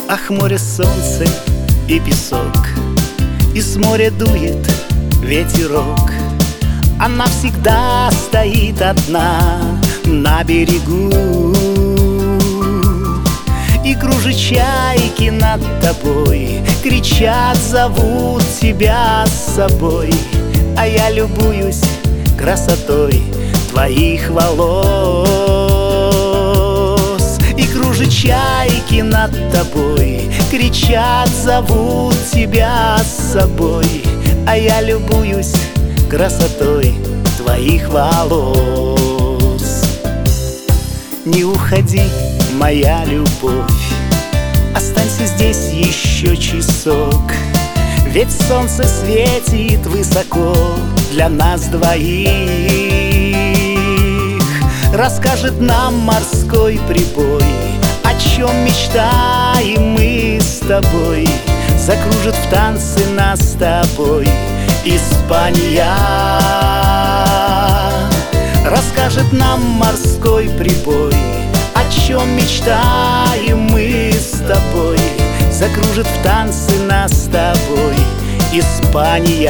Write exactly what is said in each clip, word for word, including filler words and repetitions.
Ах, море, солнце и песок, и с моря дует ветерок. Она всегда стоит одна на берегу, и кружат чайки над тобой, кричат, зовут тебя с собой. А я любуюсь красотой твоих волос, и кружат чайки над тобой, кричат, зовут тебя с собой. А я любуюсь красотой твоих волос. Не уходи, моя любовь, останься здесь еще часок, ведь солнце светит высоко для нас двоих. Расскажет нам морской прибой, о чем мечтаем мы с тобой. Закружит в танце нас с тобой Испания. Расскажет нам морской прибой, о чем мечтаем мы с тобой. Закружит в танце нас с тобой Испания.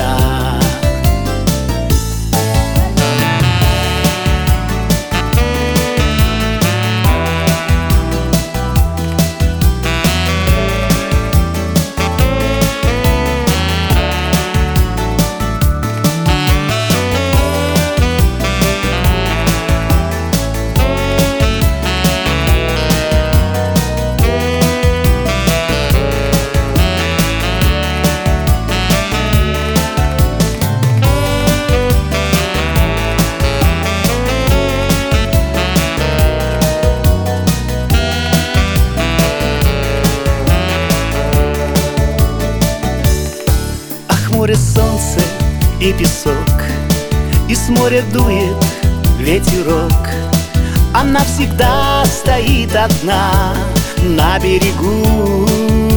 Море, солнце и песок, и с моря дует ветерок. Она всегда стоит одна на берегу,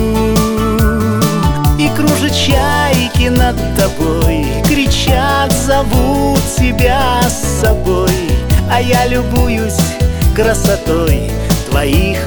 и кружат чайки над тобой, кричат, зовут тебя с собой. А я любуюсь красотой твоих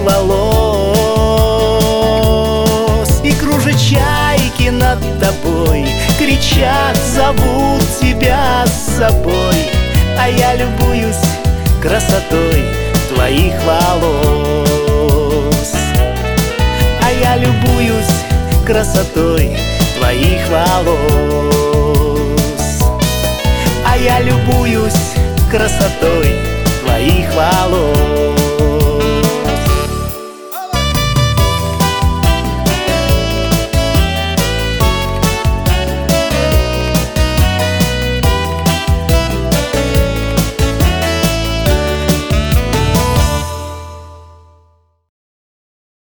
волос, и кружат чайки над тобой, кричат, зовут тебя с собой. А я любуюсь красотой твоих волос. А я любуюсь красотой твоих волос. А я любуюсь красотой